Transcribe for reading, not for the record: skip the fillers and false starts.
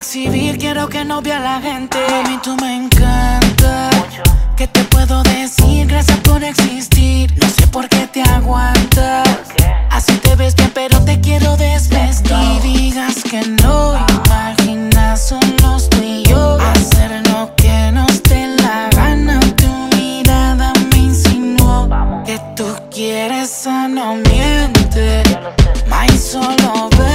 exhibir, quiero que no vea la gente. A mí tú me encanta. ¿Qué te puedo decir? Gracias por existir. No sé por qué te aguantas. Así te ves bien, pero te quiero desvestir. Y digas que no, imaginas solos tú y yo hacer lo que nos dé la gana. Tu mirada me insinuó que tú quieres, no miente. Más solo ve